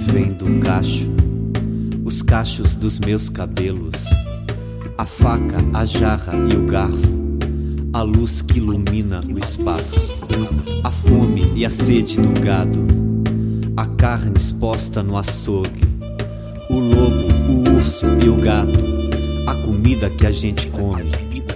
vem do cacho, os cachos dos meus cabelos, a faca, a jarra e o garfo, a luz que ilumina o espaço, a fome e a sede do gado, a carne exposta no açougue, o lobo, o urso e o gato, a comida que a gente come.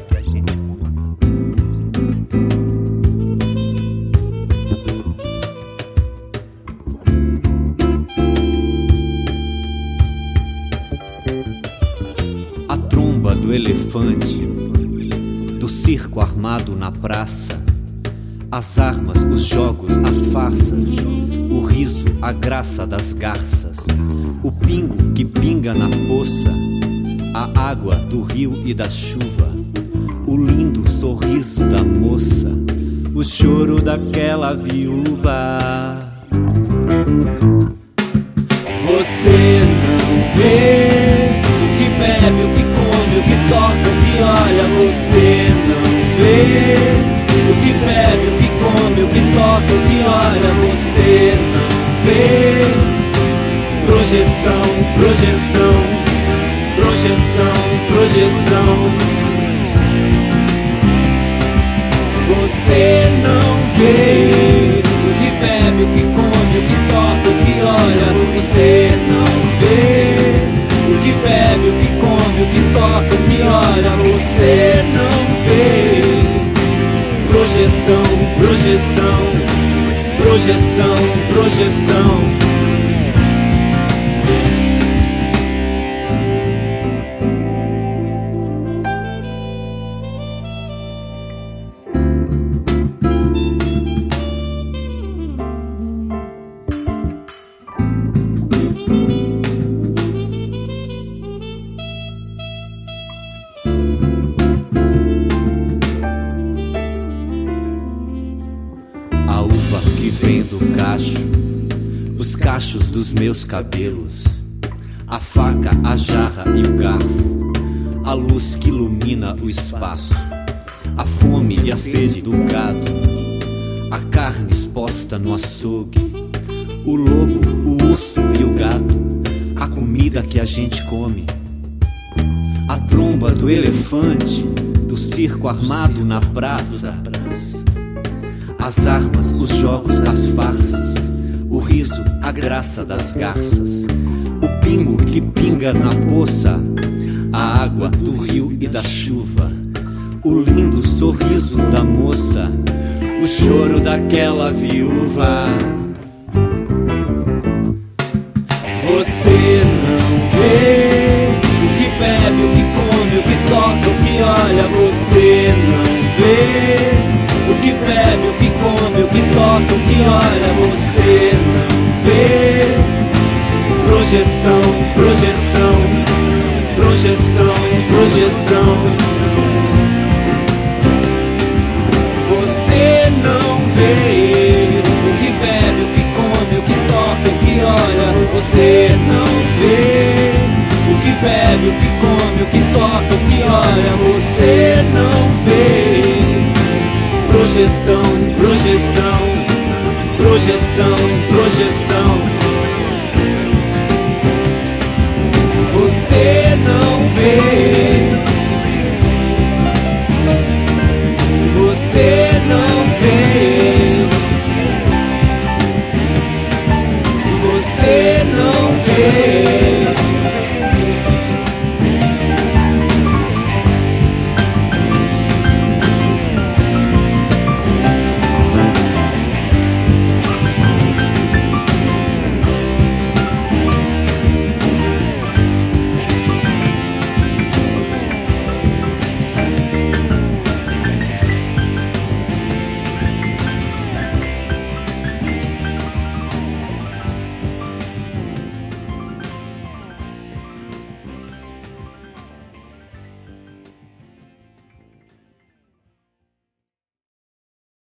A tromba do elefante, do circo armado na praça, as armas, os jogos, as farsas, o riso, a graça das garças, o pingo que pinga na poça, a água do rio e da chuva, o lindo sorriso da moça, o choro daquela viúva. Você não vê o que bebe, o que come, o que toca, o que olha. Você não vê o que bebe, o que come, o que toca, o que olha. Você não vê. Projeção, projeção, projeção, projeção. Você não vê o que bebe, o que come, o que toca, o que olha. Você não vê o que bebe, o que come, o que toca, o que olha. Você não vê. Projeção, projeção, projeção, projeção. Que vem do cacho, os cachos dos meus cabelos, a faca, a jarra e o garfo, a luz que ilumina o espaço, a fome e a sede do gado, a carne exposta no açougue, o lobo, o urso e o gato, a comida que a gente come, a tromba do elefante, do circo armado na praça, as armas, os jogos, as farsas, o riso, a graça das garças, o pingo que pinga na poça, a água do rio e da chuva, o lindo sorriso da moça, o choro daquela viúva. Você não vê o que bebe, o que come, o que toca, o que olha. Você não vê o que bebe, o que come, o que toca, o que olha. Você não vê. Projeção, projeção, projeção, projeção. Você não vê o que bebe, o que come, o que toca, o que olha. Você não vê o que bebe, o que come, o que toca, o que olha. Você não vê. Projeção, projeção, projeção, projeção. Você não vê.